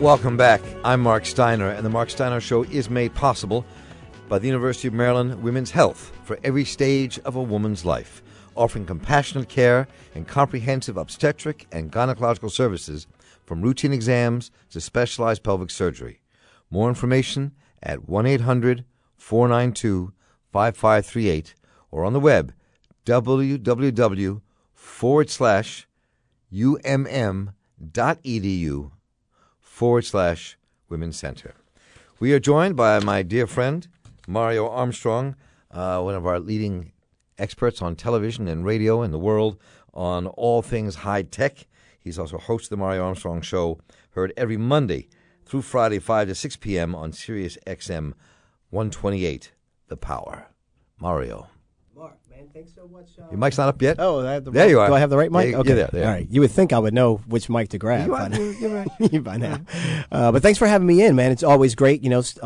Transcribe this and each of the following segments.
Welcome back. I'm Mark Steiner, and the Mark Steiner Show is made possible by the University of Maryland Women's Health for every stage of a woman's life, offering compassionate care and comprehensive obstetric and gynecological services from routine exams to specialized pelvic surgery. More information at 1-800-492-5538 or on the web www.umm.edu/Women's Center. We are joined by my dear friend, Mario Armstrong, one of our leading experts on television and radio in the world on all things high tech. He's also host of the Mario Armstrong Show, heard every Monday through Friday, 5 to 6 p.m. on Sirius XM 128, The Power. Mario. Mark, man, thanks so much. Your mic's not up yet? Oh, I have the there right, you are. Do I have the right mic? Yeah, okay. there. All right. You would think I would know which mic to grab. You're right. By now. But thanks for having me in, man. It's always great,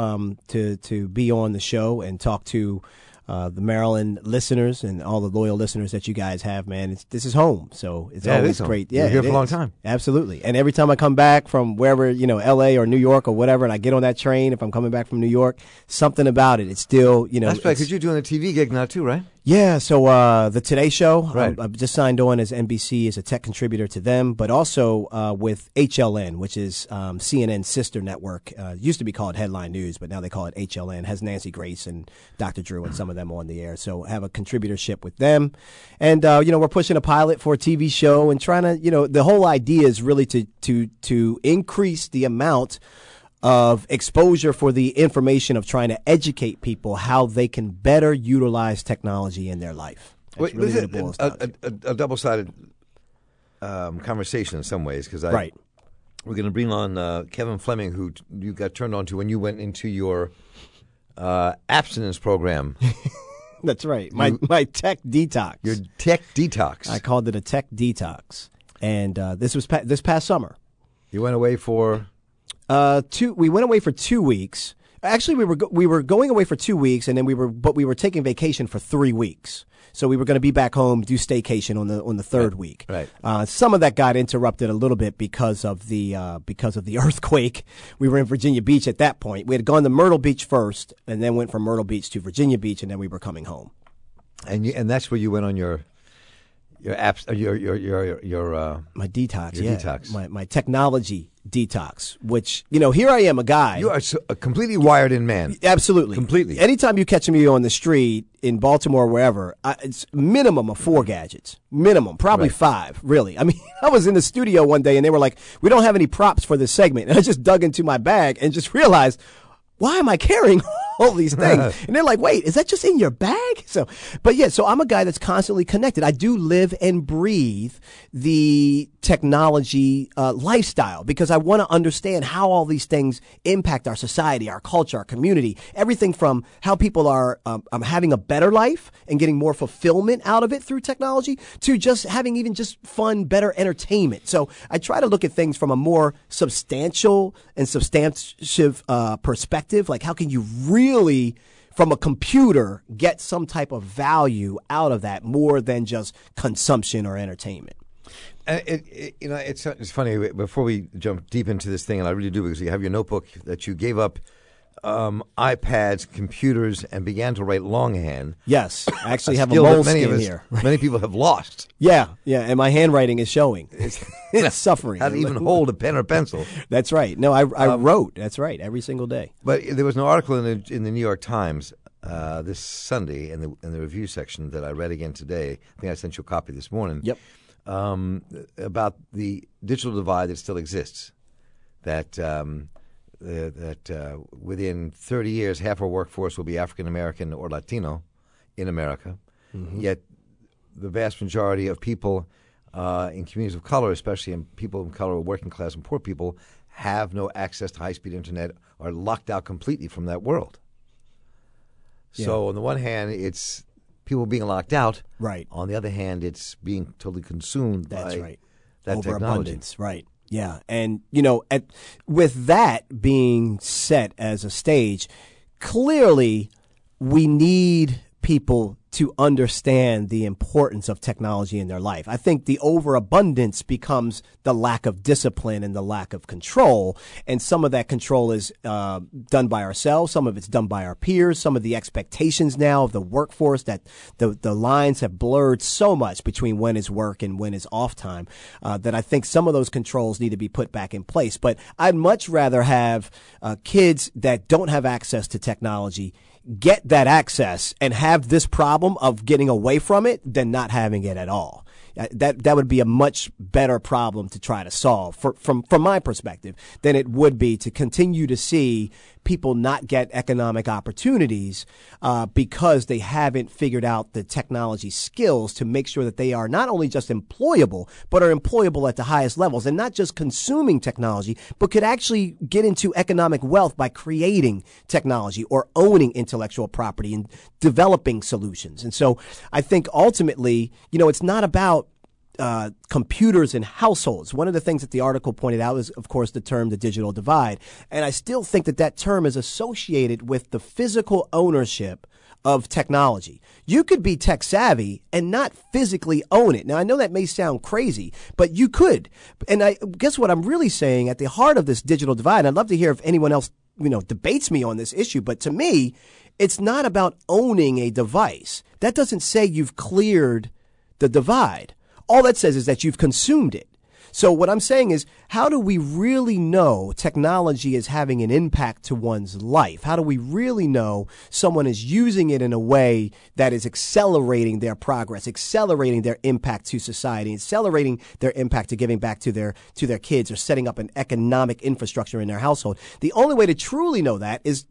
to be on the show and talk to the Maryland listeners and all the loyal listeners that you guys have, man. This is home, so it's always great. Yeah, you're here for a long time. Absolutely. And every time I come back from wherever, L.A. or New York or whatever, and I get on that train, if I'm coming back from New York, something about it, it's still, That's right, because you're doing a TV gig now too, right? Yeah, so the Today Show, right. I've just signed on as NBC as a tech contributor to them, but also with HLN, which is CNN's sister network. Used to be called Headline News, but now they call it HLN. Has Nancy Grace and Dr. Drew and some of them on the air. So I have a contributorship with them. And, we're pushing a pilot for a TV show and trying to, the whole idea is really to increase the amount of exposure for the information of trying to educate people how they can better utilize technology in their life. That's really what it boils down to. A double-sided conversation in some ways, because right. We're going to bring on Kevin Fleming, who you got turned on to when you went into your abstinence program. That's right. My tech detox. Your tech detox. I called it a tech detox. And this was this past summer. You went away for... We went away for 2 weeks. Actually, we were going away for 2 weeks, and then we were taking vacation for 3 weeks. So we were going to be back home, do staycation on the third week. Right. Some of that got interrupted a little bit because of the earthquake. We were in Virginia Beach at that point. We had gone to Myrtle Beach first, and then went from Myrtle Beach to Virginia Beach, and then we were coming home. And that's where you went on your apps, my detox. Your detox. My technology detox, which, here I am, a guy. You are a completely wired-in man. Absolutely. Completely. Anytime you catch me on the street in Baltimore or wherever, it's minimum of 4 gadgets. Minimum. Probably right. 5, really. I mean, I was in the studio one day and they were like, we don't have any props for this segment. And I just dug into my bag and just realized, why am I carrying all these things? And they're like, wait, is that just in your bag? So I'm a guy that's constantly connected. I do live and breathe the technology lifestyle because I want to understand how all these things impact our society, our culture, our community, everything from how people are having a better life and getting more fulfillment out of it through technology to just having even just fun, better entertainment. So I try to look at things from a more substantial and substantive perspective. Like, how can you really, from a computer, get some type of value out of that more than just consumption or entertainment? It's funny. Before we jump deep into this thing, and I really do, because you have your notebook that you gave up iPads, computers, and began to write longhand. Yes, I actually have a moleskin here. Many people have lost. Yeah, and my handwriting is showing. It's suffering. How to even hold a pen or pencil. That's right. No, I wrote. That's right, every single day. But there was an article in the New York Times this Sunday in the review section that I read again today. I think I sent you a copy this morning. Yep. About the digital divide that still exists. That within 30 years, half our workforce will be African American or Latino in America. Mm-hmm. Yet the vast majority of people in communities of color, especially in people of color, working class and poor people, have no access to high-speed internet, are locked out completely from that world. Yeah. So on the one hand, it's people being locked out. Right. On the other hand, it's being totally consumed That's by right. that Overabundance. technology. Right. Yeah. And, with that being set as a stage, clearly we need people to understand the importance of technology in their life. I think the overabundance becomes the lack of discipline and the lack of control. And some of that control is done by ourselves. Some of it's done by our peers. Some of the expectations now of the workforce, that the lines have blurred so much between when is work and when is off time, that I think some of those controls need to be put back in place. But I'd much rather have kids that don't have access to technology get that access and have this problem of getting away from it than not having it at all. That would be a much better problem to try to solve from my perspective than it would be to continue to see people not get economic opportunities because they haven't figured out the technology skills to make sure that they are not only just employable, but are employable at the highest levels, and not just consuming technology, but could actually get into economic wealth by creating technology or owning intellectual property and developing solutions. And so I think ultimately, it's not about computers in households. One of the things that the article pointed out is, of course, the term the digital divide. And I still think that term is associated with the physical ownership of technology. You could be tech savvy and not physically own it. Now, I know that may sound crazy, but you could. And I guess what I'm really saying at the heart of this digital divide, and I'd love to hear if anyone else, debates me on this issue, but to me, it's not about owning a device. That doesn't say you've cleared the divide. All that says is that you've consumed it. So what I'm saying is, how do we really know technology is having an impact to one's life? How do we really know someone is using it in a way that is accelerating their progress, accelerating their impact to society, accelerating their impact to giving back to their kids or setting up an economic infrastructure in their household? The only way to truly know that is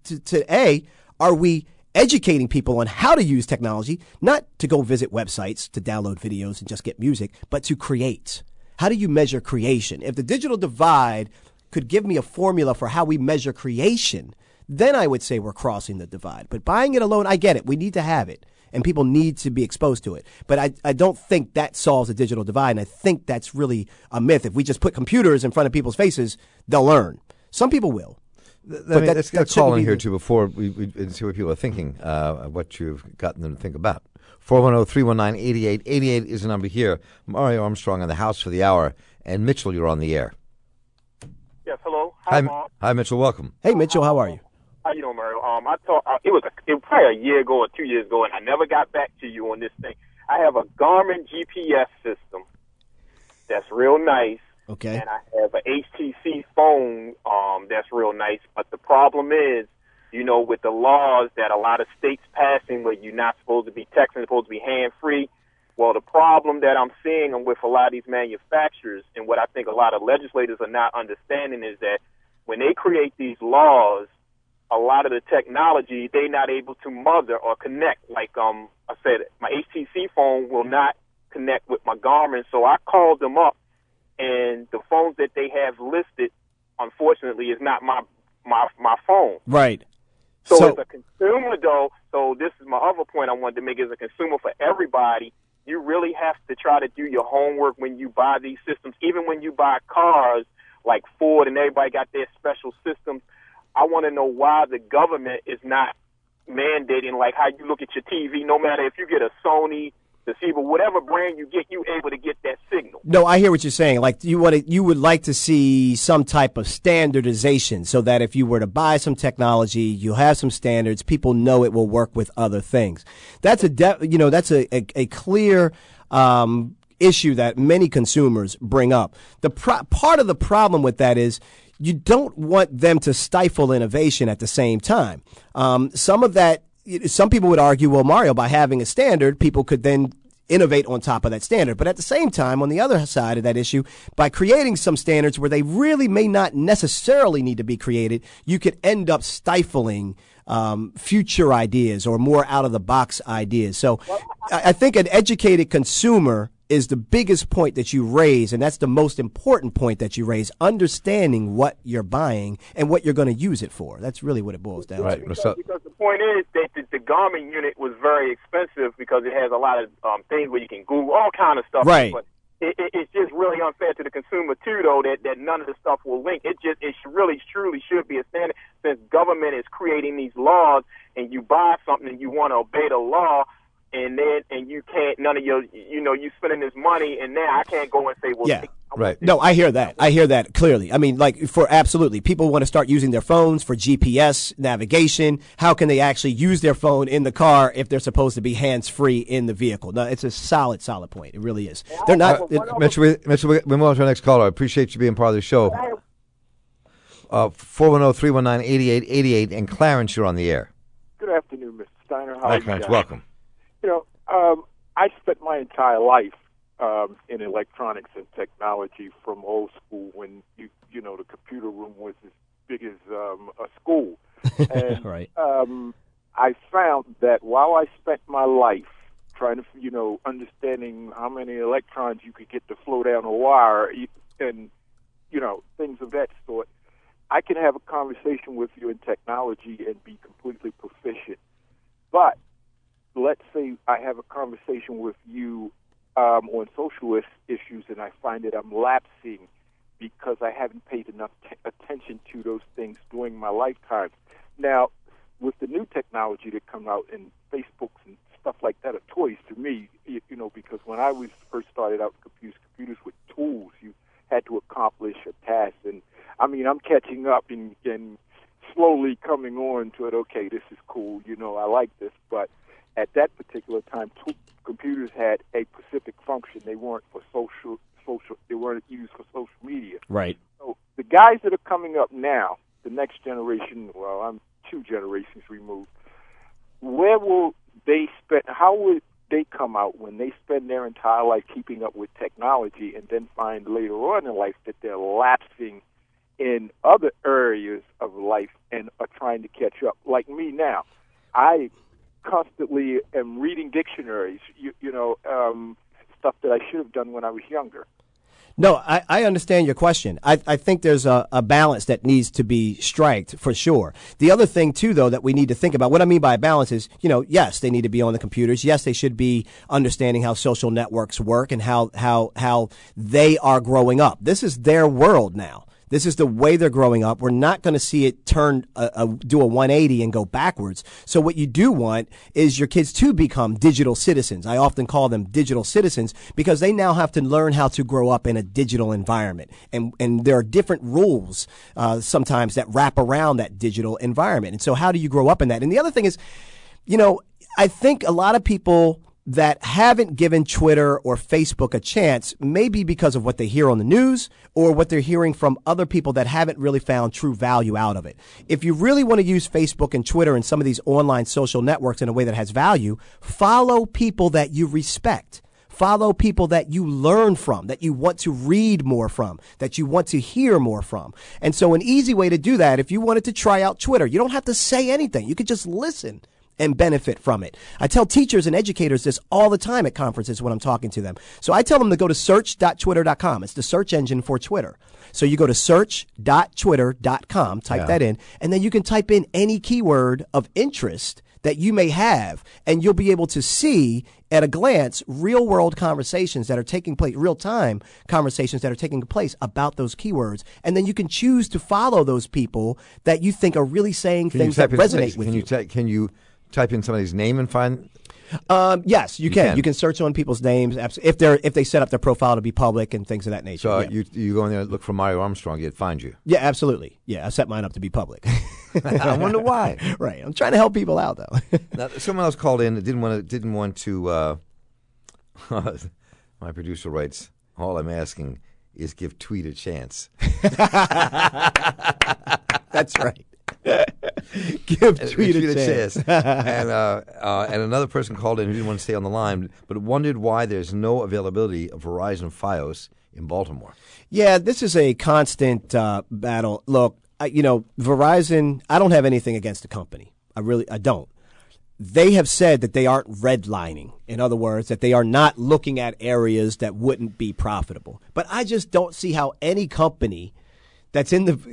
are we educating people on how to use technology, not to go visit websites, to download videos and just get music, but to create. How do you measure creation? If the digital divide could give me a formula for how we measure creation, then I would say we're crossing the divide. But buying it alone, I get it. We need to have it, and people need to be exposed to it. But I don't think that solves the digital divide, and I think that's really a myth. If we just put computers in front of people's faces, they'll learn. Some people will. Let's get a call in here, too, before we see what people are thinking, what you've gotten them to think about. 410-319-8888 is the number here. Mario Armstrong in the house for the hour. And Mitchell, you're on the air. Yes, hello. Hi, Mom. Hi, Mitchell. Welcome. Hey, Mitchell. How are you? How you doing, Mario? It was probably a year ago or 2 years ago, and I never got back to you on this thing. I have a Garmin GPS system that's real nice. Okay. And I have an HTC phone that's real nice. But the problem is, with the laws that a lot of states passing where you're not supposed to be texting, supposed to be hands-free. Well, the problem that I'm seeing with a lot of these manufacturers, and what I think a lot of legislators are not understanding, is that when they create these laws, a lot of the technology, they're not able to mother or connect. Like I said, my HTC phone will not connect with my Garmin, so I called them up. And the phones that they have listed, unfortunately, is not my phone. Right. So as a consumer, though, so this is my other point I wanted to make. As a consumer, for everybody, you really have to try to do your homework when you buy these systems. Even when you buy cars like Ford and everybody got their special systems, I want to know why the government is not mandating, like how you look at your TV, no matter if you get a Sony, Toshiba, whatever brand you get, you able to get that signal. No, I hear what you're saying. Like you would like to see some type of standardization so that if you were to buy some technology, you have some standards, people know it will work with other things. That's a clear issue that many consumers bring up. Part of the problem with that is you don't want them to stifle innovation at the same time. Some people would argue, well, Mario, by having a standard, people could then innovate on top of that standard. But at the same time, on the other side of that issue, by creating some standards where they really may not necessarily need to be created, you could end up stifling future ideas or more out-of-the-box ideas. So I think an educated consumer is the biggest point that you raise, and that's the most important point that you raise, understanding what you're buying and what you're going to use it for. That's really what it boils down to. Because the point is that the Garmin unit was very expensive because it has a lot of things where you can Google all kind of stuff. Right. But it's just really unfair to the consumer, too, though, that none of the stuff will link. It really truly should be a standard since government is creating these laws. and you buy something and you want to obey the law, and you can't, none of your, you spending this money, and now I can't go and say, well, yeah. Right. No, I hear that. I hear that clearly. I mean, like, for absolutely. People want to start using their phones for GPS navigation. How can they actually use their phone in the car if they're supposed to be hands-free in the vehicle? No, it's a solid point. It really is. They're not. Mitchell, we move on to our next caller. I appreciate you being part of the show. 410-319-8888. And Clarence, you're on the air. Good afternoon, Mr. Steiner. How Hi, are you Clarence. guys? Welcome. I spent my entire life in electronics and technology from old school when the computer room was as big as a school. And, Right. I found that while I spent my life trying to, understanding how many electrons you could get to flow down a wire and, things of that sort, I can have a conversation with you in technology and be completely proficient. But let's say I have a conversation with you on social issues, and I find that I'm lapsing because I haven't paid enough attention to those things during my lifetime. Now, with the new technology that come out and Facebooks and stuff like that are toys to me, because when I was first started out with computers were tools. You had to accomplish a task, and I mean, I'm catching up and slowly coming on to it. Okay, this is cool. I like this, but at that particular time, computers had a specific function. They weren't for social. They weren't used for social media. Right. So the guys that are coming up now, the next generation. Well, I'm 2 generations removed. Where will they spend? How would they come out when they spend their entire life keeping up with technology, and then find later on in life that they're lapsing in other areas of life and are trying to catch up? Like me now, I constantly am reading dictionaries, stuff that I should have done when I was younger. No, I understand your question. I think there's a balance that needs to be striked for sure. The other thing, too, though, that we need to think about, what I mean by balance is, yes, they need to be on the computers. Yes, they should be understanding how social networks work and how they are growing up. This is their world now. This is the way they're growing up. We're not going to see it do a 180 and go backwards. So what you do want is your kids to become digital citizens. I often call them digital citizens because they now have to learn how to grow up in a digital environment. And there are different rules sometimes that wrap around that digital environment. And so how do you grow up in that? And the other thing is, I think a lot of people that haven't given Twitter or Facebook a chance, maybe because of what they hear on the news or what they're hearing from other people that haven't really found true value out of it. If you really want to use Facebook and Twitter and some of these online social networks in a way that has value, follow people that you respect. Follow people that you learn from, that you want to read more from, that you want to hear more from. And so an easy way to do that, if you wanted to try out Twitter, you don't have to say anything. You could just listen and benefit from it. I tell teachers and educators this all the time at conferences when I'm talking to them. So I tell them to go to search.twitter.com. It's the search engine for Twitter. So you go to search.twitter.com, type that in, and then you can type in any keyword of interest that you may have, and you'll be able to see at a glance real-world conversations that are taking place, real-time conversations that are taking place about those keywords. And then you can choose to follow those people that you think are really saying things that resonate with you. Can you type in somebody's name and find? Yes, you can. You can search on people's names if they set up their profile to be public and things of that nature. So you go in there and look for Mario Armstrong, you'd find you. Yeah, absolutely. Yeah, I set mine up to be public. I wonder why. Right. I'm trying to help people out though. Now, someone else called in that didn't want to. My producer writes, "All I'm asking is give Tweet a chance." That's right. Give Tweet a chance. And another person called in who didn't want to stay on the line, but wondered why there's no availability of Verizon Fios in Baltimore. Yeah, this is a constant battle. Look, Verizon, I don't have anything against the company. I don't. They have said that they aren't redlining. In other words, that they are not looking at areas that wouldn't be profitable. But I just don't see how any company that's in the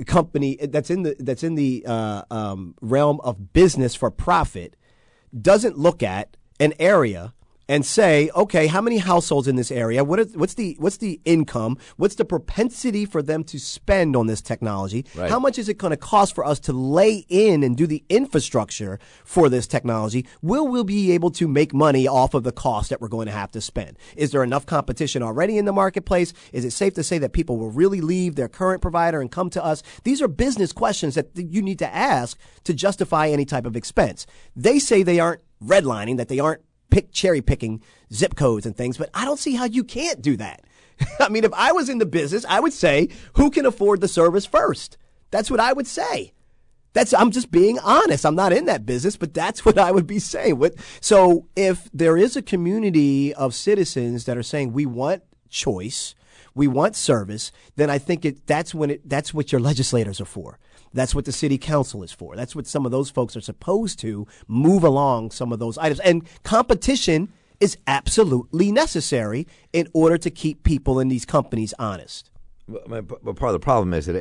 realm of business for profit doesn't look at an area and say, okay, how many households in this area? What's the income? What's the propensity for them to spend on this technology? Right. How much is it going to cost for us to lay in and do the infrastructure for this technology? Will we be able to make money off of the cost that we're going to have to spend? Is there enough competition already in the marketplace? Is it safe to say that people will really leave their current provider and come to us? These are business questions that you need to ask to justify any type of expense. They say they aren't redlining, that they aren't cherry picking zip codes and things, but I don't see how you can't do that. I mean, if I was in the business, I would say, who can afford the service first? That's what I would say. I'm just being honest. I'm not in that business, but that's what I would be saying. So if there is a community of citizens that are saying we want choice, we want service, then I think that's what your legislators are for. That's what the city council is for. That's what some of those folks are supposed to move along some of those items. And competition is absolutely necessary in order to keep people in these companies honest. But part of the problem is that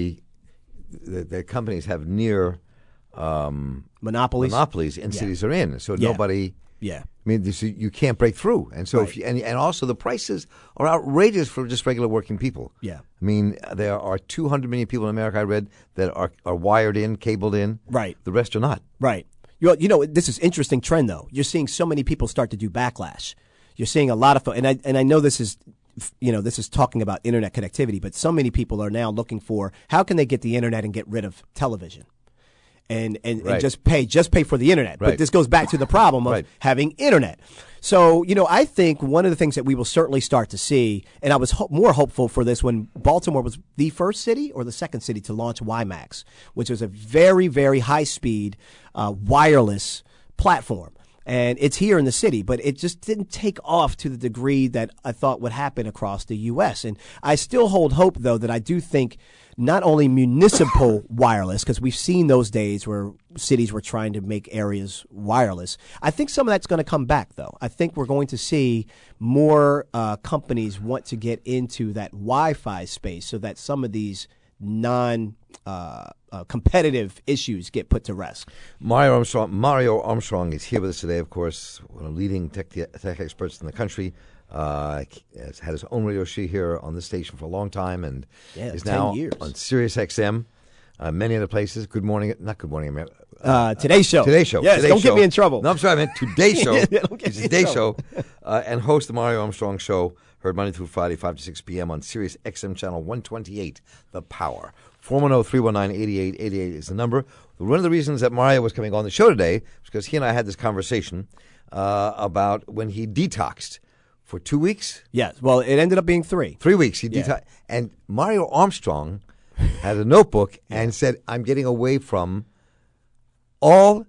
the companies have near monopolies in cities they're in. So nobody. Yeah. I mean, you can't break through, and so Right. and also the prices are outrageous for just regular working people. Yeah. I mean, there are 200 million people in America, I read, that are wired in, cabled in. Right. The rest are not. Right. You know, this is interesting trend though. You're seeing so many people start to do backlash. You're seeing a lot of, and I know this is, this is talking about internet connectivity, but so many people are now looking for how can they get the internet and get rid of television. And Right. just pay for the internet. Right. But this goes back to the problem of Right. having internet. So, I think one of the things that we will certainly start to see, and I was more hopeful for this when Baltimore was the first city or the second city to launch WiMAX, which was a very, very high-speed wireless platform. And it's here in the city, but it just didn't take off to the degree that I thought would happen across the U.S. And I still hold hope, though, that I do think not only municipal wireless, because we've seen those days where cities were trying to make areas wireless. I think some of that's going to come back, though. I think we're going to see more companies want to get into that Wi-Fi space so that some of these competitive issues get put to rest. Mario Armstrong is here with us today, of course, one of the leading tech experts in the country. Has had his own radio show here on this station for a long time, and is 10 now years. on Sirius XM, many other places. Today's Show. Today's Show. Yes, Today's don't Show. get me in trouble. No, I'm sorry, I meant Today's Show. Don't get It's me in Today's trouble. Show, and host the Mario Armstrong Show, heard Monday through Friday, 5 to 6 p.m. on Sirius XM Channel 128, The Power. 410-319-8888 is the number. One of the reasons that Mario was coming on the show today was because he and I had this conversation about when he detoxed for 2 weeks. Yes. Well, it ended up being 3. 3 weeks. He detoxed. And Mario Armstrong had a notebook and said, I'm getting away from all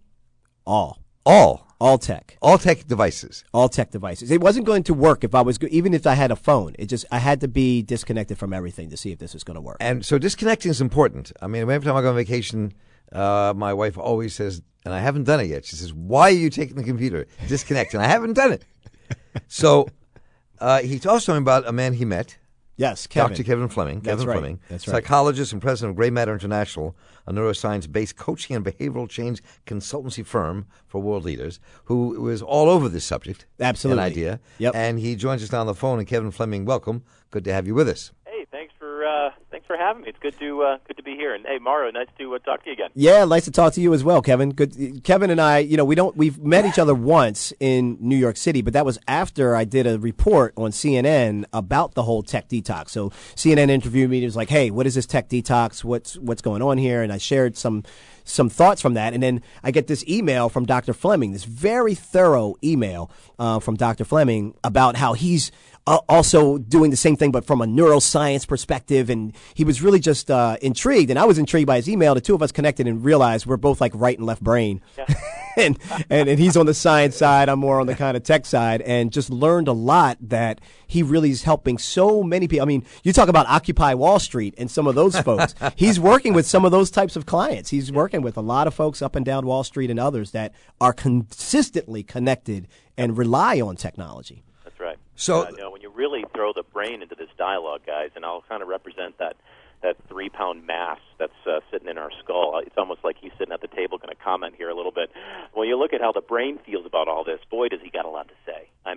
tech. All tech devices. All tech devices. It wasn't going to work if I was even if I had a phone. I had to be disconnected from everything to see if this was going to work. And so disconnecting is important. I mean, every time I go on vacation, my wife always says, and I haven't done it yet, she says, why are you taking the computer? Disconnect. And I haven't done it. So he talks to me about a man he met. Yes, Kevin. Dr. Kevin Fleming. That's Kevin right. Fleming, That's right. psychologist and president of Gray Matter International, a neuroscience-based coaching and behavioral change consultancy firm for world leaders, who was all over this subject. Absolutely. An idea. Yep. And he joins us now on the phone. And Kevin Fleming, welcome. Good to have you with us. Hey, thanks for having me. It's good to be here. And hey, Mario, nice to talk to you again. Yeah, nice to talk to you as well, Kevin. Good. Kevin and I, we've met each other once in New York City, but that was after I did a report on CNN about the whole tech detox. So CNN interviewed me. It was like, hey, what is this tech detox? What's going on here? And I shared some thoughts from that. And then I get this email from Dr. Fleming, this very thorough email from Dr. Fleming about how he's also doing the same thing, but from a neuroscience perspective. And he was really just intrigued. And I was intrigued by his email. The two of us connected and realized we're both like right and left brain. Yeah. and he's on the science side. I'm more on the kind of tech side, and just learned a lot that he really is helping so many people. I mean, you talk about Occupy Wall Street and some of those folks. He's working with some of those types of clients. He's working with a lot of folks up and down Wall Street and others that are consistently connected and rely on technology. That's right. So when you really throw the brain into this dialogue, guys, and I'll kind of represent that 3-pound mass that's sitting in our skull. It's almost like he's sitting at the table going to comment here a little bit. When you look at how the brain feels about all this, boy, does he got a lot to say. I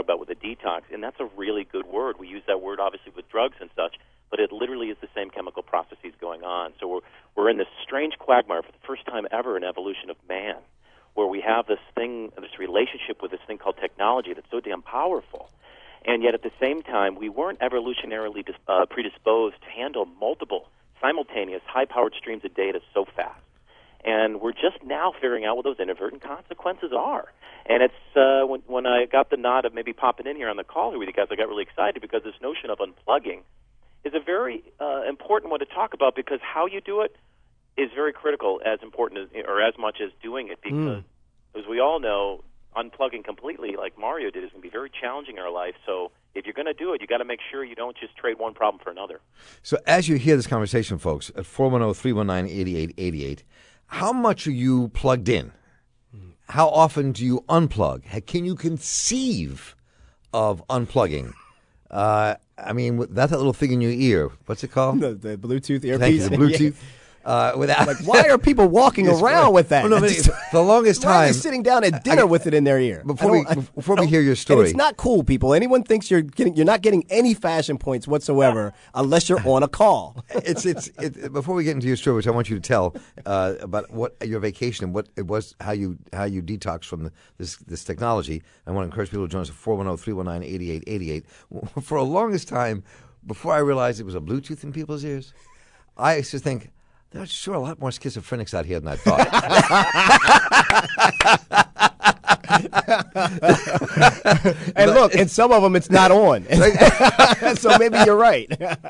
talk about with a detox, and that's a really good word. We use that word obviously with drugs and such, but it literally is the same chemical processes going on. So we're in this strange quagmire for the first time ever in evolution of man, where we have this relationship with this thing called technology that's so damn powerful. And yet at the same time, we weren't evolutionarily predisposed to handle multiple, simultaneous, high-powered streams of data so fast. And we're just now figuring out what those inadvertent consequences are. And it's when I got the nod of maybe popping in here on the call with you guys, I got really excited because this notion of unplugging is a very important one to talk about, because how you do it is very critical, as important as, or as much as doing it, because as we all know, unplugging completely like Mario did is going to be very challenging in our life. So if you're going to do it, you got to make sure you don't just trade one problem for another. So as you hear this conversation, folks, at 410-319-8888, how much are you plugged in? How often do you unplug? Can you conceive of unplugging? I mean, that's that little thing in your ear. What's it called? The Bluetooth earpiece. Thank you, the Bluetooth. Without like, why are people walking around with that? Well, no, for the longest time, why are they sitting down at dinner with it in their ear? Before we hear your story, and it's not cool, people. Anyone thinks you're not getting any fashion points whatsoever unless you're on a call. Before we get into your story, which I want you to tell about what your vacation and what it was, how you detox from this technology. I want to encourage people to join us at 410-319-8888. For the longest time, before I realized it was a Bluetooth in people's ears, I used to think, there's sure a lot more schizophrenics out here than I thought. And look, and some of them it's not on. So maybe you're right.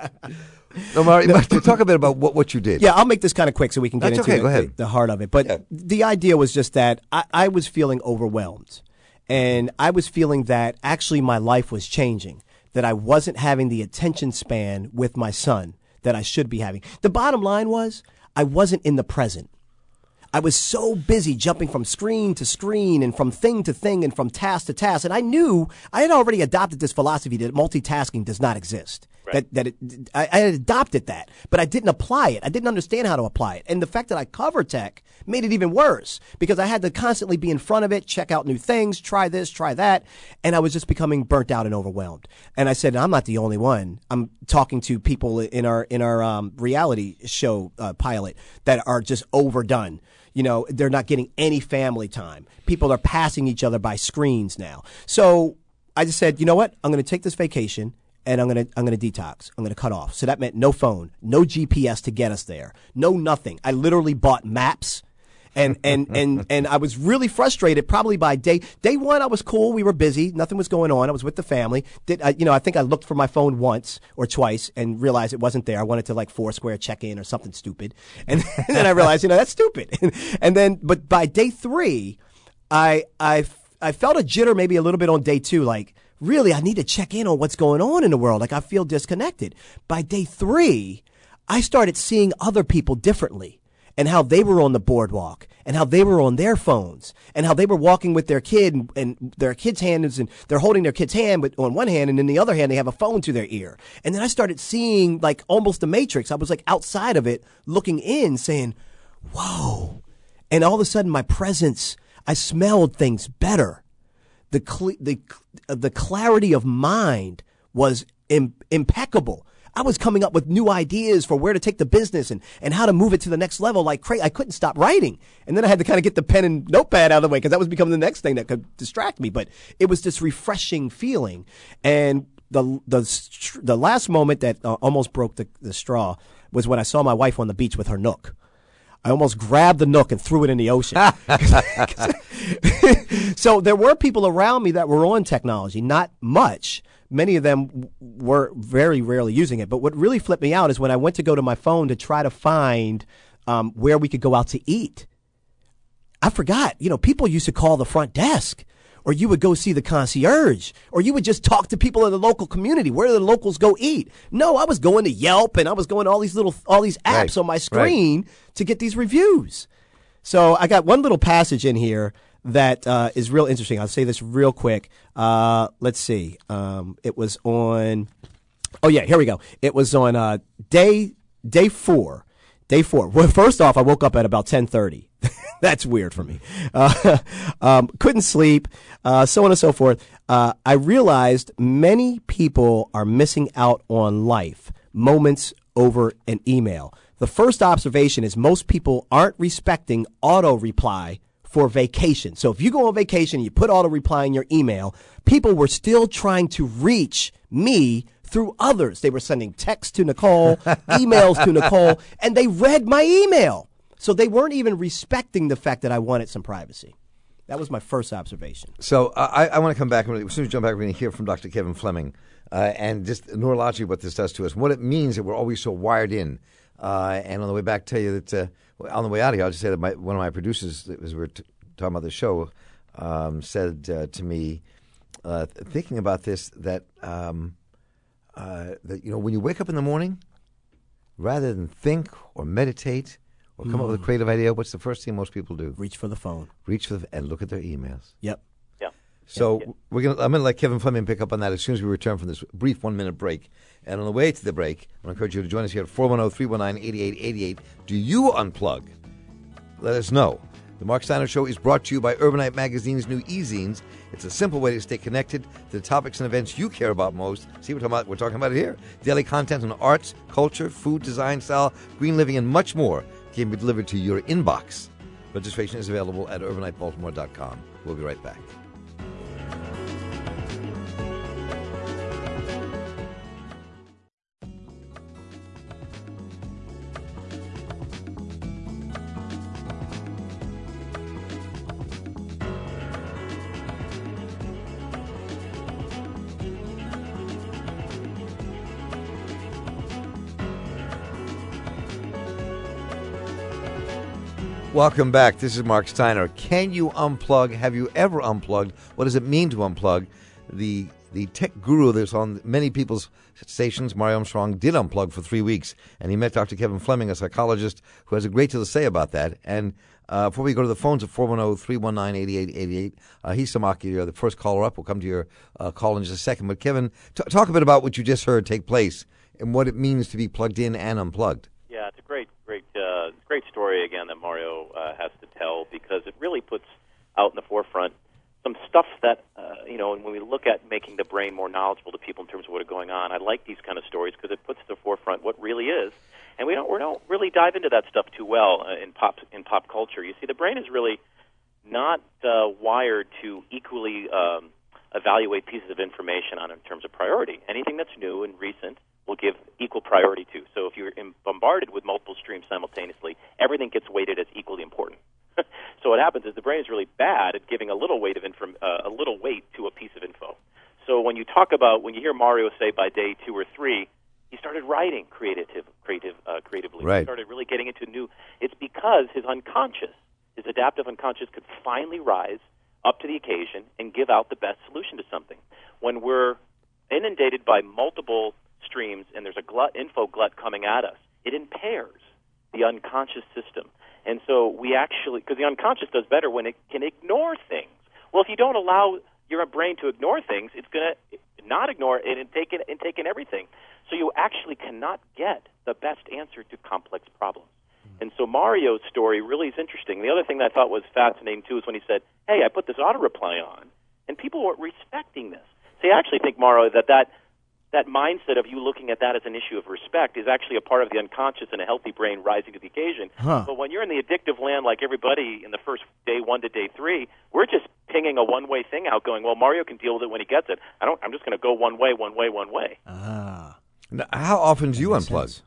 No, Mario, talk a bit about what you did. Yeah, I'll make this kind of quick so we can get That's into okay. Go ahead. The heart of it. But the idea was just that I was feeling overwhelmed. And I was feeling that actually my life was changing, that I wasn't having the attention span with my son that I should be having. The bottom line was I wasn't in the present. I was so busy jumping from screen to screen and from thing to thing and from task to task. And I knew I had already adopted this philosophy that multitasking does not exist. Right. I had adopted that, but I didn't apply it. I didn't understand how to apply it. And the fact that I cover tech made it even worse because I had to constantly be in front of it, check out new things, try this, try that. And I was just becoming burnt out and overwhelmed. And I said, I'm not the only one. I'm talking to people in our reality show pilot that are just overdone. You know, they're not getting any family time. People are passing each other by screens now. So I just said, you know what? I'm going to take this vacation and I'm going to detox. I'm going to cut off. So that meant no phone, no GPS to get us there, no nothing. I literally bought maps. And I was really frustrated probably by day one. I was cool. We were busy. Nothing was going on. I was with the family. I think I looked for my phone once or twice and realized it wasn't there. I wanted to like Foursquare check in or something stupid. And then I realized, that's stupid. But by day three, I felt a jitter maybe a little bit on day two. Like, really, I need to check in on what's going on in the world. Like, I feel disconnected. By day three, I started seeing other people differently. And how they were on the boardwalk, and how they were on their phones, and how they were walking with their kid, and their kid's hand is, and they're holding their kid's hand, but on one hand, and in the other hand, they have a phone to their ear. And then I started seeing like almost the Matrix. I was like outside of it, looking in, saying, "Whoa!" And all of a sudden, my presence, I smelled things better. The clarity of mind was impeccable. I was coming up with new ideas for where to take the business and how to move it to the next level like crazy. I couldn't stop writing. And then I had to kind of get the pen and notepad out of the way because that was becoming the next thing that could distract me. But it was this refreshing feeling. And the last moment that almost broke the straw was when I saw my wife on the beach with her Nook. I almost grabbed the Nook and threw it in the ocean. So there were people around me that were on technology, not much. Many of them were very rarely using it. But what really flipped me out is when I went to go to my phone to try to find where we could go out to eat. I forgot, people used to call the front desk, or you would go see the concierge, or you would just talk to people in the local community. Where do the locals go eat? No, I was going to Yelp and I was going to all these apps on my screen to get these reviews. So I got one little passage in here that is real interesting. I'll say this real quick. Let's see. It was on. Oh yeah, here we go. It was on day 4. Day 4. Well, first off, I woke up at about 10:30. That's weird for me. Couldn't sleep, so on and so forth. I realized many people are missing out on life, moments over an email. The first observation is most people aren't respecting auto reply for vacation. So if you go on vacation and you put auto reply in your email, people were still trying to reach me through others. They were sending texts to Nicole, emails to Nicole, and they read my email. So they weren't even respecting the fact that I wanted some privacy. That was my first observation. So I want to come back. As soon as we jump back, we're going to hear from Dr. Kevin Fleming and just neurologically what this does to us, what it means that we're always so wired in. And on the way back, tell you that on the way out of here, I'll just say that one of my producers, as we were talking about the show, said to me, thinking about this, that that when you wake up in the morning, rather than think or meditate or come up with a creative idea, what's the first thing most people do? Reach for the phone. And look at their emails. Yep. Yeah. So I'm going to let Kevin Fleming pick up on that as soon as we return from this brief 1-minute break. And on the way to the break, I want to encourage you to join us here at 410-319-8888. Do you unplug? Let us know. The Mark Steiner Show is brought to you by Urbanite Magazine's new e-zines. It's a simple way to stay connected to the topics and events you care about most. See, we're talking about it here. Daily content on arts, culture, food, design, style, green living, and much more can be delivered to your inbox. Registration is available at urbanitebaltimore.com. We'll be right back. Welcome back. This is Mark Steiner. Can you unplug? Have you ever unplugged? What does it mean to unplug? The tech guru that's on many people's stations, Mario Armstrong, did unplug for 3 weeks, and he met Dr. Kevin Fleming, a psychologist, who has a great deal to say about that. And before we go to the phones at 410-319-8888, Hisamaki, you're the first caller up. We'll come to your call in just a second. But Kevin, talk a bit about what you just heard take place and what it means to be plugged in and unplugged. Yeah, it's a great story again that Mario has to tell, because it really puts out in the forefront some stuff that and when we look at making the brain more knowledgeable to people in terms of what is going on. I like these kind of stories because it puts to the forefront what really is, and we don't really dive into that stuff too well in pop culture. You see, the brain is really not wired to equally evaluate pieces of information in terms of priority. Anything that's new and recent will give equal priority to. So if you're bombarded with multiple streams simultaneously, everything gets weighted as equally important. So what happens is the brain is really bad at giving a little weight to a piece of info. So when you hear Mario say by day 2 or 3, he started writing creatively. Right. He started really getting into new. It's because his adaptive unconscious, could finally rise up to the occasion and give out the best solution to something. When we're inundated by multiple streams and there's a info glut coming at us, it impairs the unconscious system. And so because the unconscious does better when it can ignore things. Well, if you don't allow your brain to ignore things, it's going to not ignore it and take in everything. So you actually cannot get the best answer to complex problems. And so Mario's story really is interesting. The other thing that I thought was fascinating, too, is when he said, hey, I put this auto-reply on, and people were respecting this. So I actually think, Mario, that mindset of you looking at that as an issue of respect is actually a part of the unconscious and a healthy brain rising to the occasion. Huh. But when you're in the addictive land like everybody in the first day 1 to day 3, we're just pinging a one-way thing out going, well, Mario can deal with it when he gets it. I'm just going to go one way. Ah. Now, how often do you unplug? Sense.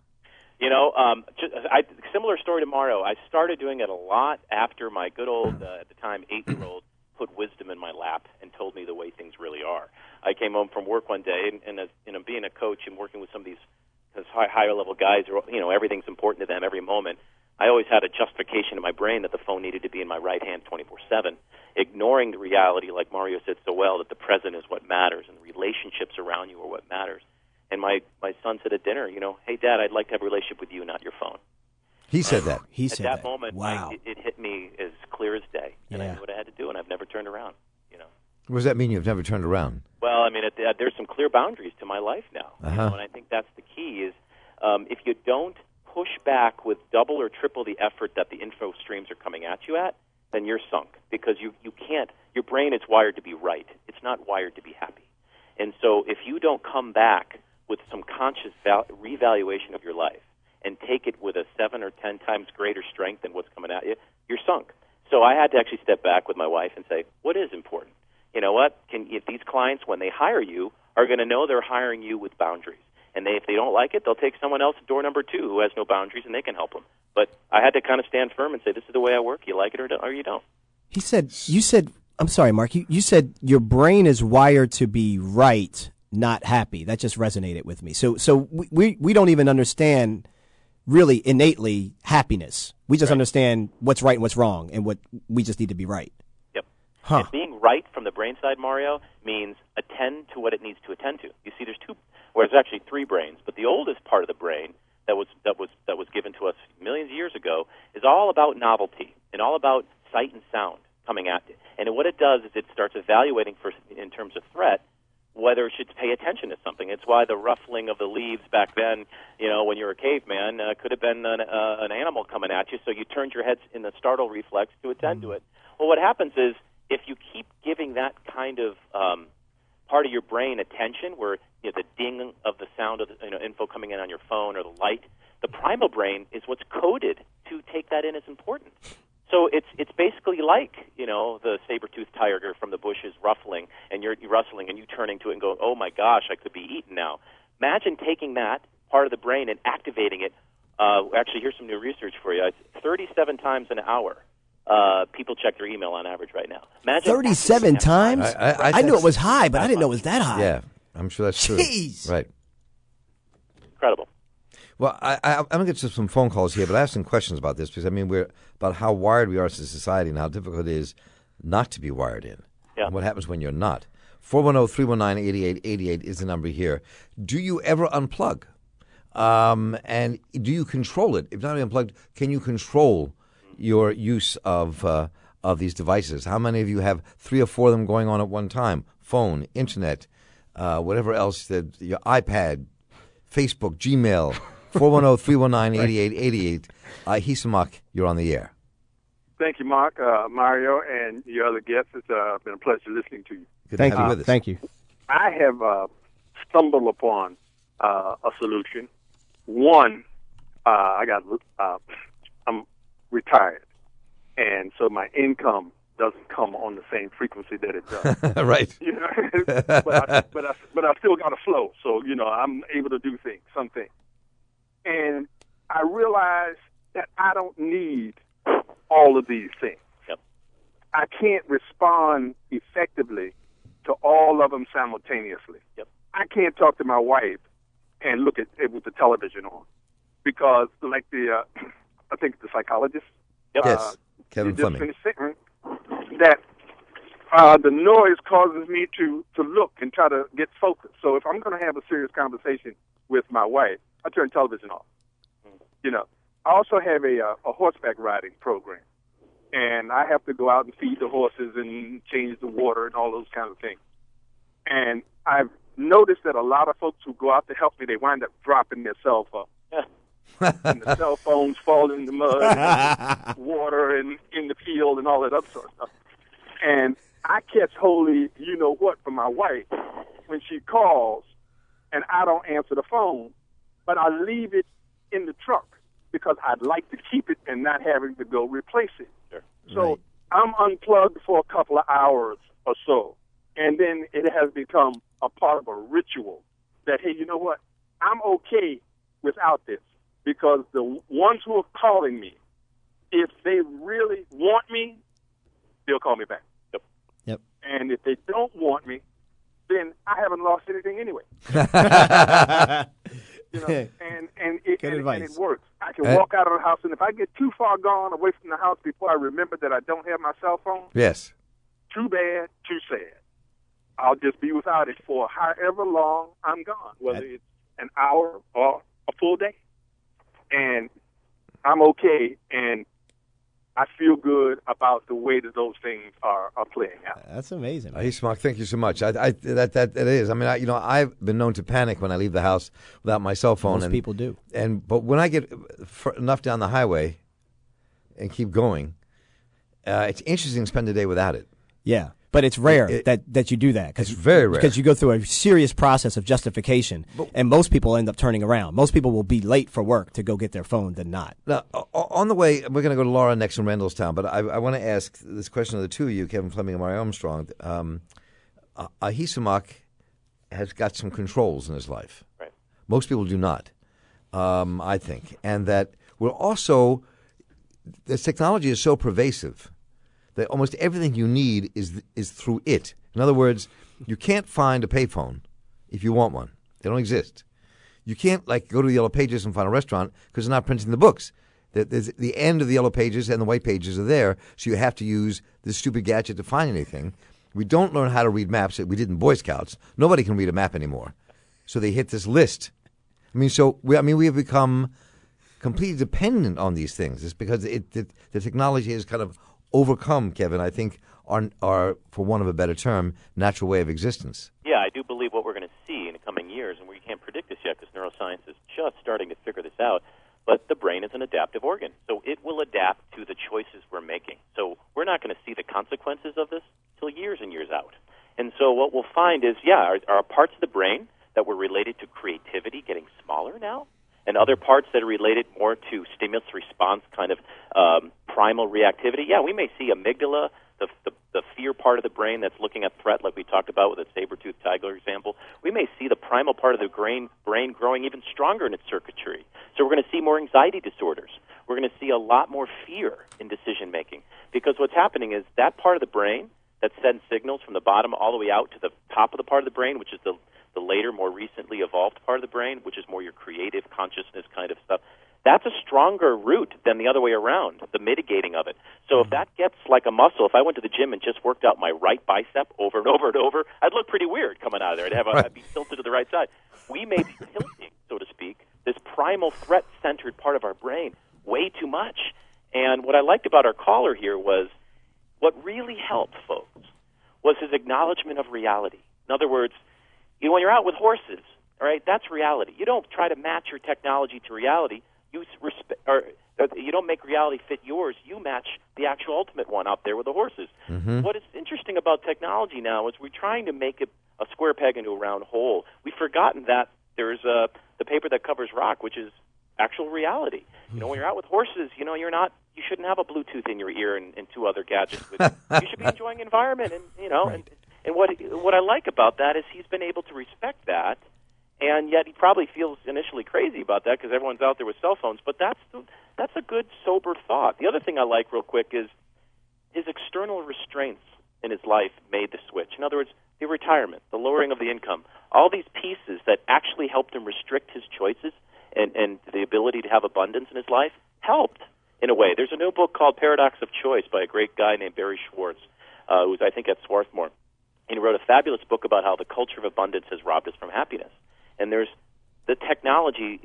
Similar story to Mario. I started doing it a lot after my good old, at the time, 8-year-old put wisdom in my lap and told me the way things really are. I came home from work one day, and as being a coach and working with some of these higher level guys, everything's important to them every moment. I always had a justification in my brain that the phone needed to be in my right hand 24/7, ignoring the reality, like Mario said so well, that the present is what matters and the relationships around you are what matters. And my son said at dinner, hey, Dad, I'd like to have a relationship with you, not your phone. He said that. He said At that moment, wow. it hit me as clear as day, and I Yeah. knew what I had to do, and I've never turned around. What does that mean you've never turned around? Well, I mean, there's some clear boundaries to my life now, Uh-huh. and I think that's the key is if you don't push back with double or triple the effort that the info streams are coming at you at, then you're sunk because you can't. Your brain is wired to be right. It's not wired to be happy. And so if you don't come back with some conscious reevaluation of your life and take it with a 7 or 10 times greater strength than what's coming at you, you're sunk. So I had to actually step back with my wife and say, what is important? You know what? If these clients, when they hire you, are going to know they're hiring you with boundaries. And if they don't like it, they'll take someone else at door number 2 who has no boundaries, and they can help them. But I had to kind of stand firm and say, this is the way I work. You like it or you don't. You said, I'm sorry, Mark, you said your brain is wired to be right, not happy. That just resonated with me. So we don't even understand really innately happiness. We just understand what's right and what's wrong, and what we just need to be right. Yep. Huh. And being right from the brain side, Mario, means attend to what it needs to attend to. You see, there's actually 3 brains, but the oldest part of the brain that was given to us millions of years ago is all about novelty and all about sight and sound coming at it. And what it does is it starts evaluating in terms of threat whether it should pay attention to something. It's why the ruffling of the leaves back then, when you were a caveman, could have been an animal coming at you, so you turned your head in the startle reflex to attend to it. Well, what happens is if you keep giving that kind of part of your brain attention, where the ding of the sound of info coming in on your phone or the light, the primal brain is what's coded to take that in as important. So it's basically like the saber-toothed tiger from the bushes ruffling, and you're rustling, and you turning to it and go, oh my gosh, I could be eaten now. Imagine taking that part of the brain and activating it. Actually, here's some new research for you. It's 37 times an hour. People check their email on average right now. Imagine 37 times? I knew it was high, but I didn't know it was that high. Yeah, I'm sure that's true. Jeez. Right. Incredible. Well, I'm going to get to some phone calls here, but I have some questions about this because, we're about how wired we are as a society and how difficult it is not to be wired in. Yeah. And what happens when you're not. 410-319-8888 is the number here. Do you ever unplug? And do you control it? If not unplugged, can you control your use of these devices? How many of you have 3 or 4 of them going on at one time? Phone, internet, whatever else, your iPad, Facebook, Gmail, 410-319-8888. Hisamak, you're on the air. Thank you, Mark, Mario, and your other guests. It's been a pleasure listening to you. Good to have you with us. Thank you. I have stumbled upon a solution. One, I'm retired, and so my income doesn't come on the same frequency that it does. Right. But I still got a flow, so I'm able to do some things. And I realize that I don't need all of these things. Yep. I can't respond effectively to all of them simultaneously. Yep. I can't talk to my wife and look at it with the television on because, like I think the psychologist, Yes, Kevin just Fleming. finished saying that the noise causes me to look and try to get focused. So if I'm going to have a serious conversation with my wife, I turn television off. I also have a horseback riding program, and I have to go out and feed the horses and change the water and all those kinds of things. And I've noticed that a lot of folks who go out to help me, they wind up dropping their cell phone. And the cell phones fall in the mud, and water, and in the field, and all that other sort of stuff. And I catch holy, from my wife when she calls, and I don't answer the phone, but I leave it in the truck because I'd like to keep it and not having to go replace it. Sure. So Right. I'm unplugged for a couple of hours or so, and then it has become a part of a ritual that, hey, you know what? I'm okay without this because the ones who are calling me, if they really want me, they'll call me back. Yep. And if they don't want me, then I haven't lost anything anyway. And it works. I can walk out of the house, and if I get too far gone away from the house before I remember that I don't have my cell phone, Yes. too bad, too sad. I'll just be without it for however long I'm gone, whether it's an hour or a full day. And I'm okay, and I feel good about the way that those things are playing out. That's amazing. Hey, Smock, thank you so much. That it is. I've been known to panic when I leave the house without my cell phone. Most people do. But when I get enough down the highway and keep going, it's interesting to spend the day without it. Yeah. But it's rare that you do that. It's very rare. Because you go through a serious process of justification, and most people end up turning around. Most people will be late for work to go get their phone than not. Now, on the way, we're going to go to Laura next in Randallstown, but I want to ask this question of the two of you, Kevin Fleming and Mario Armstrong. Ahisamak has got some controls in his life. Right. Most people do not, I think. And that we're also, this technology is so pervasive that almost everything you need is through it. In other words, you can't find a payphone if you want one. They don't exist. You can't go to the Yellow Pages and find a restaurant because they're not printing the books. There's the end of the Yellow Pages and the White Pages are there, so you have to use this stupid gadget to find anything. We don't learn how to read maps that we did in Boy Scouts. Nobody can read a map anymore. So they hit this list. We have become completely dependent on these things. It's because the technology has kind of overcome, Kevin, I think, our, for want of a better term, natural way of existence. Yeah, I do believe what we're going to see in the coming years, and we can't predict this yet because neuroscience is just starting to figure this out, but the brain is an adaptive organ. So it will adapt to the choices we're making. So we're not going to see the consequences of this till years and years out. And so what we'll find is, are parts of the brain that were related to creativity getting smaller now, and other parts that are related more to stimulus response kind of primal reactivity. Yeah, we may see amygdala, the fear part of the brain that's looking at threat, like we talked about with the saber-toothed tiger example. We may see the primal part of the brain growing even stronger in its circuitry. So we're going to see more anxiety disorders. We're going to see a lot more fear in decision-making, because what's happening is that part of the brain that sends signals from the bottom all the way out to the top of the part of the brain, which is the later, more recently evolved part of the brain, which is more your creative consciousness kind of stuff, that's a stronger root than the other way around, the mitigating of it. So if that gets like a muscle, if I went to the gym and just worked out my right bicep over and over and over, I'd look pretty weird coming out of there. I'd be tilted to the right side. We may be tilting, so to speak, this primal threat-centered part of our brain way too much. And what I liked about our caller here was what really helped folks was his acknowledgement of reality. In other words, when you're out with horses, all right, that's reality. You don't try to match your technology to reality. You don't make reality fit yours. You match the actual ultimate one out there with the horses. Mm-hmm. What is interesting about technology now is we're trying to make it a square peg into a round hole. We've forgotten that there's the paper that covers rock, which is actual reality. When you're out with horses, you shouldn't have a Bluetooth in your ear and two other gadgets with you. You should be enjoying the environment, and what I like about that is he's been able to respect that. And yet he probably feels initially crazy about that because everyone's out there with cell phones. But that's a good, sober thought. The other thing I like real quick is his external restraints in his life made the switch. In other words, the retirement, the lowering of the income, all these pieces that actually helped him restrict his choices and the ability to have abundance in his life helped in a way. There's a new book called Paradox of Choice by a great guy named Barry Schwartz, who's, I think, at Swarthmore. And he wrote a fabulous book about how the culture of abundance has robbed us from happiness. And there's the technology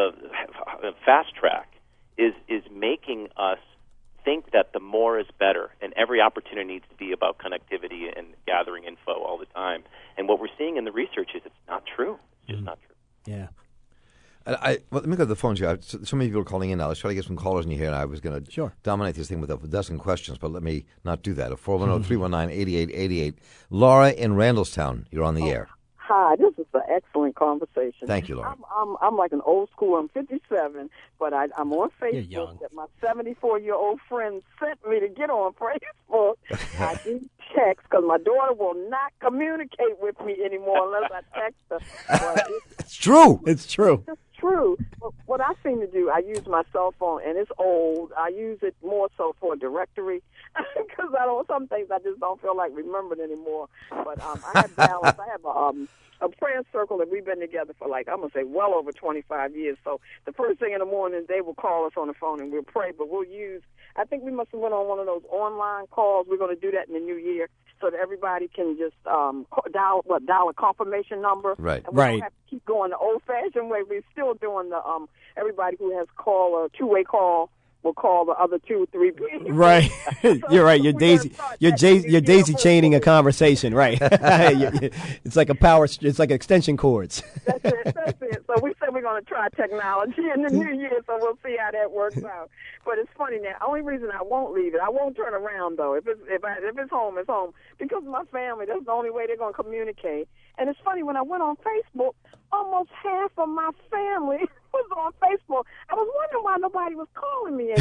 fast track is making us think that the more is better, and every opportunity needs to be about connectivity and gathering info all the time. And what we're seeing in the research is it's not true. It's just not true. Yeah. Let me go to the phones here. So many people are calling in now. Let's try to get some callers in here, and I was going to dominate this thing with a dozen questions, but let me not do that. 410-319-8888. Laura in Randallstown, you're on the air. Hi, this is an excellent conversation. Thank you, Laura. I'm like an old school. I'm 57, but I'm on Facebook that my 74-year-old friend sent me to get on Facebook. I do text because my daughter will not communicate with me anymore unless I text her. It's true. It's true. It's true. But what I seem to do, I use my cell phone, and it's old. I use it more so for a directory because some things I just don't feel like remembering anymore. But I have balance. I have a prayer circle, and we've been together for I'm going to say well over 25 years. So the first thing in the morning, they will call us on the phone, and we'll pray. But we'll use, I think we must have went on one of those online calls. We're going to do that in the new year so that everybody can just dial a confirmation number. Right. And we don't have to keep going the old-fashioned way. We're still doing the everybody who has call a two-way call will call the other 2, 3 people. Right. You're right. You're daisy chaining a conversation. Right. It's like it's like extension cords. That's it. So we said we're going to try technology in the new year, so we'll see how that works out. But it's funny now. Only reason I won't leave it, I won't turn around though. If it's home, it's home, because my family. That's the only way they're going to communicate. And it's funny, when I went on Facebook, almost half of my family was on Facebook. I was wondering why nobody was calling me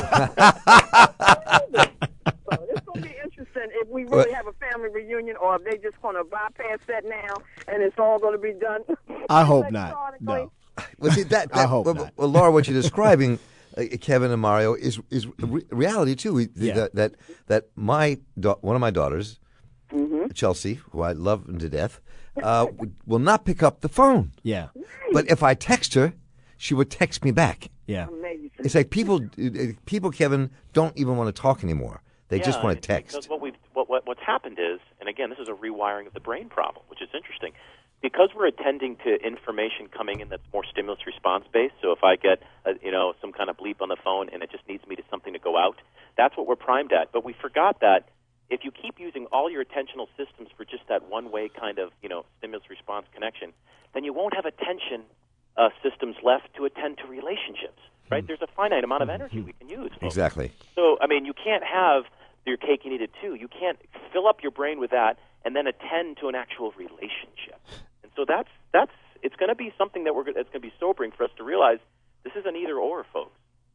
anymore. So it's going to be interesting if we really have a family reunion, or if they just going to bypass that now and it's all going to be done. I hope not. No. Well, see, I hope not. Well, Laura, what you're describing, Kevin and Mario, is reality too. That one of my daughters, Chelsea, who I love to death, will not pick up the phone. Yeah. But if I text her, she would text me back. Yeah. Amazing. It's like people, Kevin, don't even want to talk anymore. They just want to text. Because what's happened is, and again, this is a rewiring of the brain problem, which is interesting. Because we're attending to information coming in that's more stimulus response based. So if I get some kind of bleep on the phone and it just needs me to something to go out, that's what we're primed at. But we forgot that if you keep using all your attentional systems for just that one way kind of stimulus response connection, then you won't have attention systems left to attend to relationships. Right? There's a finite amount of energy we can use. Folks. Exactly. So I mean, you can't have your cake and eat it too. You can't fill up your brain with that and then attend to an actual relationship. And so that's it's going to be something that's going to be sobering for us to realize. This is an either or, folks.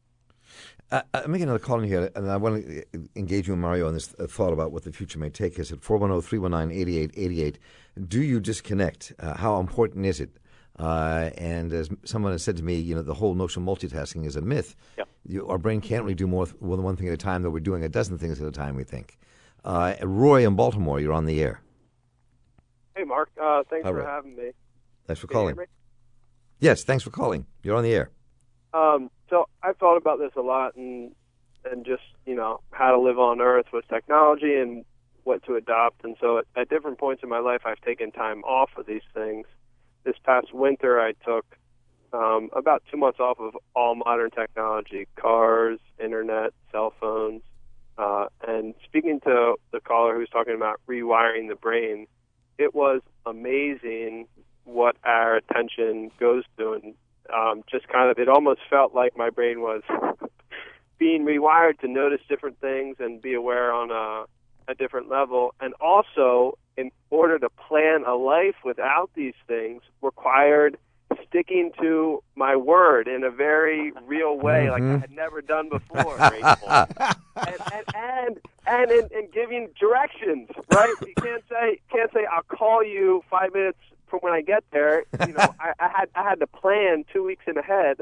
I'm making another call in here, and I want to engage you and Mario on this thought about what the future may take us. At 410-319-8888, do you disconnect? How important is it? And as someone has said to me, the whole notion of multitasking is a myth. Yeah. Our brain can't really do more than one thing at a time, though we're doing a dozen things at a time, we think. Roy in Baltimore, you're on the air. Hey, Mark. Thanks for having me. Thanks for calling. Yes, thanks for calling. You're on the air. So I've thought about this a lot and just, how to live on Earth with technology and what to adopt. And so at different points in my life, I've taken time off of these things. This past winter, I took about 2 months off of all modern technology, cars, internet, cell phones. And speaking to the caller who was talking about rewiring the brain, it was amazing what our attention goes to. And just kind of, it almost felt like my brain was being rewired to notice different things and be aware on a different level. And also, in order to plan a life without these things, required sticking to my word in a very real way, like I had never done before. and in giving directions, right? You can't say I'll call you 5 minutes from when I get there. I had to plan 2 weeks in ahead.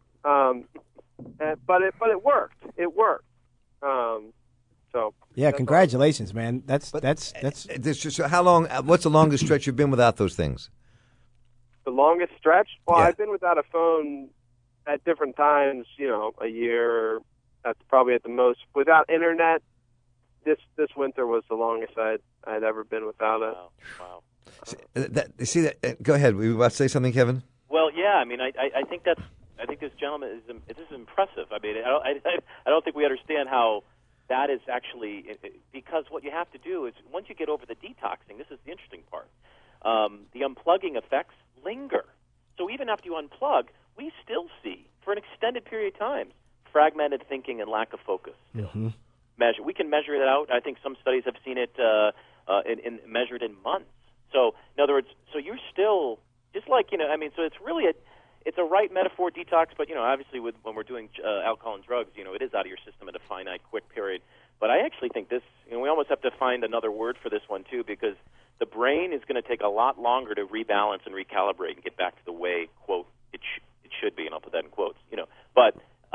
But it worked. It worked. So yeah, congratulations, man. That's. So how long? What's the longest stretch you've been without those things? The longest stretch? Well, Yeah. I've been without a phone at different times. A year. That's probably at the most. Without internet, this winter was the longest I'd ever been without it. Wow. See that? Go ahead. Were you about to say something, Kevin? Well, yeah. I mean, I think this gentleman is impressive. I mean, I don't think we understand how that is actually, because what you have to do is once you get over the detoxing, this is the interesting part. The unplugging effects linger. So even after you unplug, we still see, for an extended period of time, fragmented thinking and lack of focus. Mm-hmm. We can measure it out. I think some studies have seen it measured in months. So in other words, so you're still just like so it's really it's a right metaphor, detox. But obviously when we're doing alcohol and drugs, it is out of your system in a finite, quick period. But I actually think this, we almost have to find another word for this one too, because the brain is going to take a lot longer to rebalance and recalibrate and get back to the way, quote, it should be, and I'll put that in quotes. But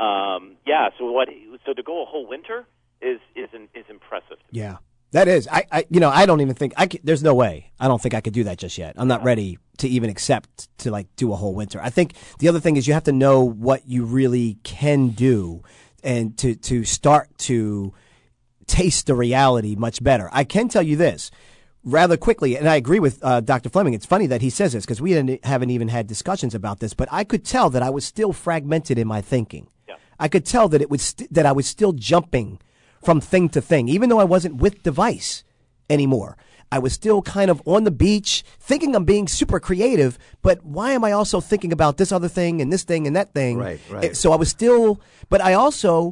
so to go a whole winter is impressive. Yeah. That is, I don't even think there's no way. I don't think I could do that just yet. I'm not ready to even accept to do a whole winter. I think the other thing is you have to know what you really can do, and to start to taste the reality much better. I can tell you this rather quickly, and I agree with Dr. Fleming. It's funny that he says this because we haven't even had discussions about this, but I could tell that I was still fragmented in my thinking. Yeah. I could tell that that I was still jumping from thing to thing, even though I wasn't with device anymore. I was still kind of on the beach thinking I'm being super creative, but why am I also thinking about this other thing and this thing and that thing? Right. So I was still, but I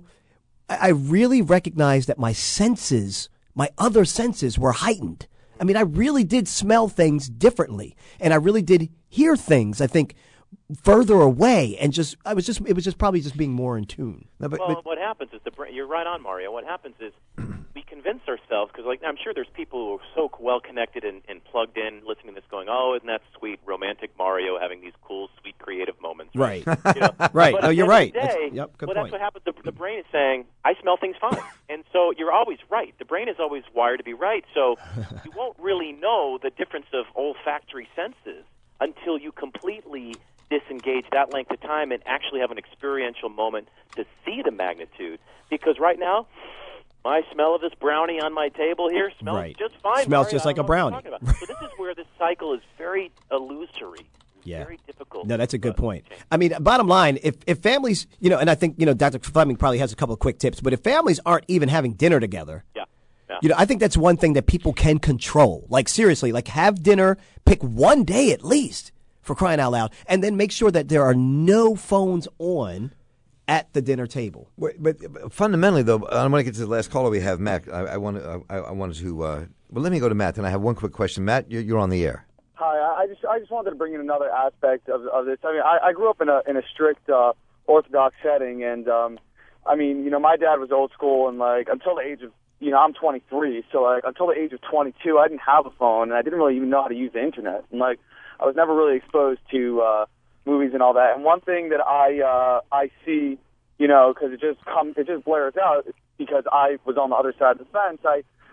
really recognized that my other senses were heightened. I mean, I really did smell things differently, and I really did hear things, I think, further away, and it was just probably just being more in tune. No, but what happens is you're right on, Mario. What happens is we convince ourselves, because I'm sure there's people who are so well connected and plugged in, listening to this, going, "Oh, isn't that sweet, romantic Mario having these cool, sweet, creative moments?" Right. You know? Right. But No, at you're the right. end of the day, Good that's point. what happens. The brain is saying, "I smell things fine," and so you're always right. The brain is always wired to be right, so you won't really know the difference of olfactory senses until you completely disengage that length of time and actually have an experiential moment to see the magnitude. Because right now, my smell of this brownie on my table here smells just fine. Smells Mario. just like a I don't know brownie. what you're talking about. So this is where this cycle is very illusory. Yeah. Very difficult. No, that's a good point. I mean, bottom line, if families, and I think, Dr. Fleming probably has a couple of quick tips, but if families aren't even having dinner together, I think that's one thing that people can control. Like, seriously, like have dinner, pick one day at least, for crying out loud, and then make sure that there are no phones on at the dinner table. But fundamentally, though, I want to get to the last caller we have, Matt. I wanted to, well, let me go to Matt, and I have one quick question. Matt, you're on the air. Hi, I just wanted to bring in another aspect of this. I mean, I grew up in a strict Orthodox setting, and I mean, my dad was old school, and like until the age of, I'm 23, so like until the age of 22, I didn't have a phone, and I didn't really even know how to use the internet, and like I was never really exposed to movies and all that. And one thing that I see, because it just blares out, because I was on the other side of the fence.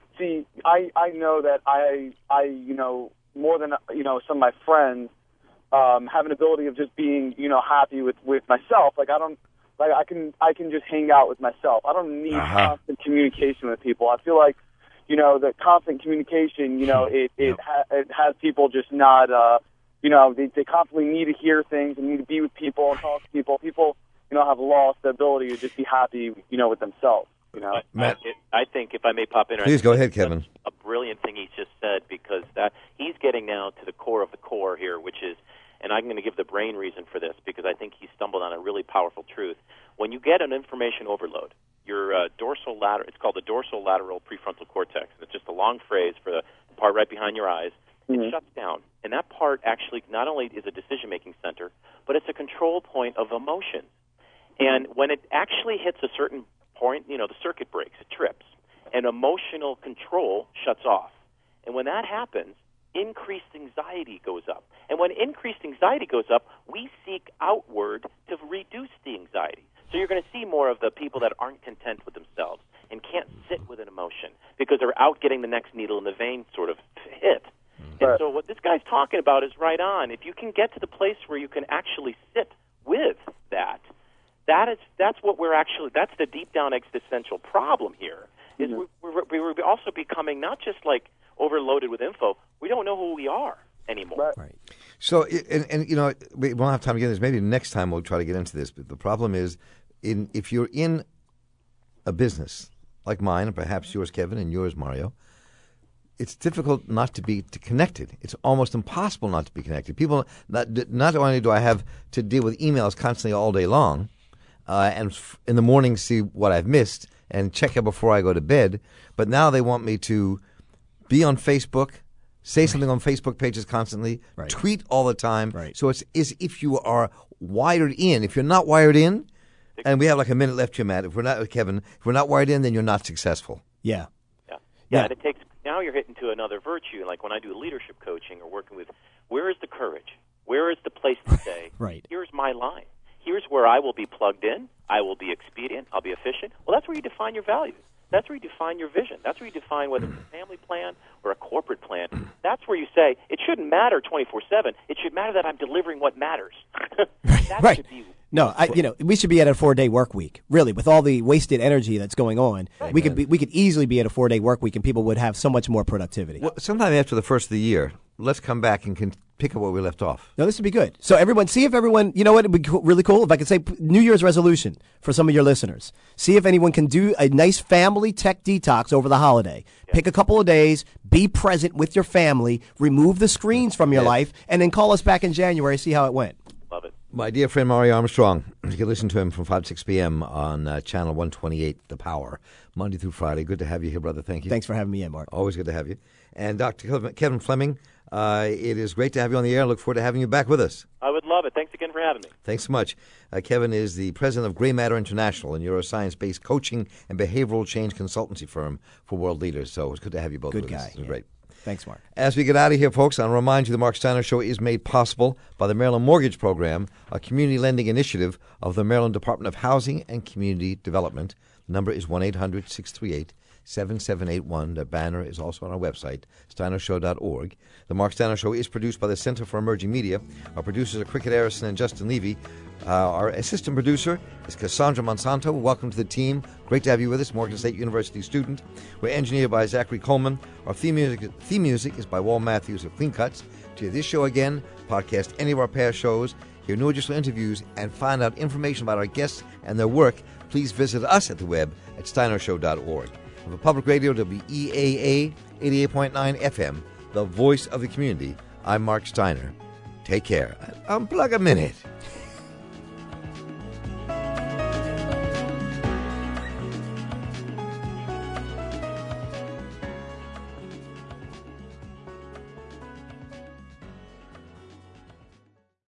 I know that I more than some of my friends have an ability of just being happy with myself. Like I can just hang out with myself. I don't need constant communication with people. I feel like the constant communication it has people just not they constantly need to hear things and need to be with people and talk to people. People have lost the ability to just be happy with themselves. Matt, I think if I may pop in, please go ahead, Kevin. A brilliant thing he just said, because that he's getting now to the core of the core here, which is, and I'm going to give the brain reason for this because I think he stumbled on a really powerful truth. When you get an information overload, your it's called the dorsolateral prefrontal cortex, and it's just a long phrase for the part right behind your eyes. It shuts down, and that part actually not only is a decision-making center, but it's a control point of emotion. And when it actually hits a certain point, the circuit breaks, it trips, and emotional control shuts off. And when that happens, increased anxiety goes up. And when increased anxiety goes up, we seek outward to reduce the anxiety. So you're going to see more of the people that aren't content with themselves and can't sit with an emotion because they're out getting the next needle in the vein sort of hit. And so what this guy's talking about is right on. If you can get to the place where you can actually sit with that's what that's the deep down existential problem here. Is we're also becoming not just like overloaded with info. We don't know who we are anymore. Right. So, we won't have time to get this. Maybe next time we'll try to get into this. But the problem is, if you're in a business like mine, and perhaps yours, Kevin, and yours, Mario, it's difficult not to be connected. It's almost impossible not to be connected. People, not only do I have to deal with emails constantly all day long, and in the morning see what I've missed and check it before I go to bed, but now they want me to be on Facebook, say something on Facebook pages constantly, tweet all the time. Right. So it's as if you are wired in. If you're not wired in, and we have like a minute left here, Matt. If we're not, Kevin, if we're not wired in, then you're not successful. Yeah. And it takes. Now you're hitting to another virtue, like when I do leadership coaching or working with, where is the courage? Where is the place to say, here's my line. Here's where I will be plugged in. I will be expedient. I'll be efficient. Well, that's where you define your values. That's where you define your vision. That's where you define whether it's a family plan or a corporate plan. That's where you say, it shouldn't matter 24/7. It should matter that I'm delivering what matters. That should be. No, we should be at a 4-day work week. Really, with all the wasted energy that's going on, we could easily be at a 4-day work week, and people would have so much more productivity. Well, sometime after the first of the year, let's come back and pick up where we left off. No, this would be good. So see if everyone, you know what, it would be really cool if I could say New Year's resolution for some of your listeners. See if anyone can do a nice family tech detox over the holiday. Yeah. Pick a couple of days, be present with your family, remove the screens from your life, and then call us back in January, see how it went. Love it. My dear friend Mario Armstrong, you can listen to him from 5 to 6 p.m. on Channel 128, The Power, Monday through Friday. Good to have you here, brother. Thank you. Thanks for having me in, Mark. Always good to have you. And Dr. Kevin Fleming, it is great to have you on the air. I look forward to having you back with us. I would love it. Thanks again for having me. Thanks so much. Kevin is the president of Gray Matter International, a neuroscience-based coaching and behavioral change consultancy firm for world leaders. So it's good to have you both with us. Good guy. It's great. Thanks, Mark. As we get out of here, folks, I'll remind you the Mark Steiner Show is made possible by the Maryland Mortgage Program, a community lending initiative of the Maryland Department of Housing and Community Development. The number is 1-800-638-7781. The banner is also on our website, steinershow.org. The Mark Steiner Show is produced by the Center for Emerging Media. Our producers are Cricket Harrison and Justin Levy. Our assistant producer is Cassandra Monsanto. Welcome to the team. Great to have you with us, Morgan State University student. We're engineered by Zachary Coleman. Our theme music is by Wal Matthews of Clean Cuts. To hear this show again, podcast any of our past shows, hear new additional interviews, and find out information about our guests and their work, please visit us at the web at steinershow.org. For Public Radio, WEAA 88.9 FM, the voice of the community, I'm Mark Steiner. Take care. Unplug a minute.